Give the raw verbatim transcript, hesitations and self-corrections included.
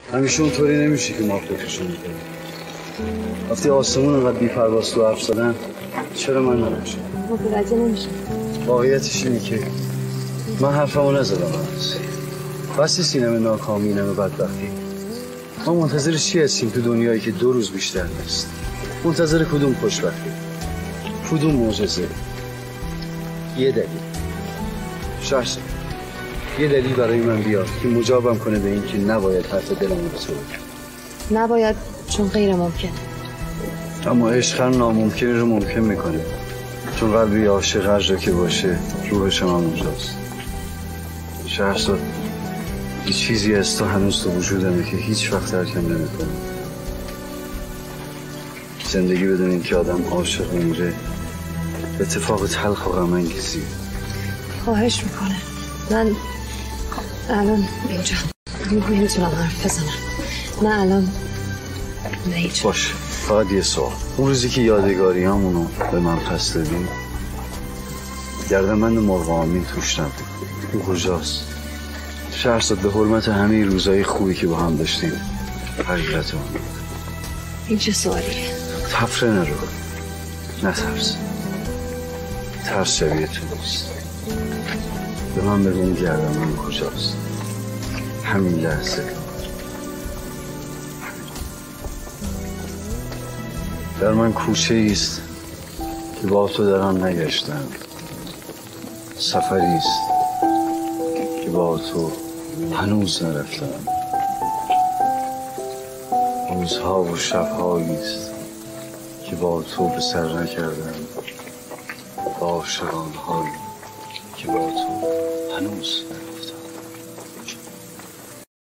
همیشه اونطوری نمیشه که ما فکرشو میکنیم. وقتی آسمون انقدر بی‌پرواز تو حرف زدن چرا من نباشم؟ متوجه نمیشه. واقعیتش اینه که من حرفمو نزدم هنوز. بسی سینما ناکامی نمه بدبختی. ما منتظر چی هستیم تو دنیایی که دو روز بیشتر نیست؟ منتظر کدوم خوشبختی؟ کدوم معجزه؟ یه دلیل. شخصا یه دلیل برای من بیار که مجابم کنه به این که نباید حرف دلمو بزنم. نباید چون غیر ممکن. اما عشق هم ناممکن رو ممکن میکنه. چون قلبی عاشق هر جا که باشه روحش هم اونجاست. شهرزاد یه چیزی از تو هنوز تو وجودمه که هیچ وقت ترکم نمیکنه. زندگی بدون این که آدم عاشق میمیره اتفاق تلخ و غم انگیزی. خواهش میکنه. من الان اینجا نمیتونم حرف بزنم. نه الان نه هیچ. باشه فقط یه سوال. اون روزی که یادگاری همونو به من پس دادیم گردنبند مرغ آمین توش نبود. اون کجاست؟ شهرزاد به حرمت همه روزای خوبی که با هم داشتیم حقیقت اون این چه سوالیه؟ تفره نرو. نترس. ترس شبیه تو نیست. به من بگو اون گردنبند کجاست؟ همین لحظه در من کوچه ایست که با تو درم نگشتم. سفری است که با تو هنوز نرفتم. روزها و شبهایی است که با تو به سر نکردم. با عاشقان‌هایی که با تو هنوز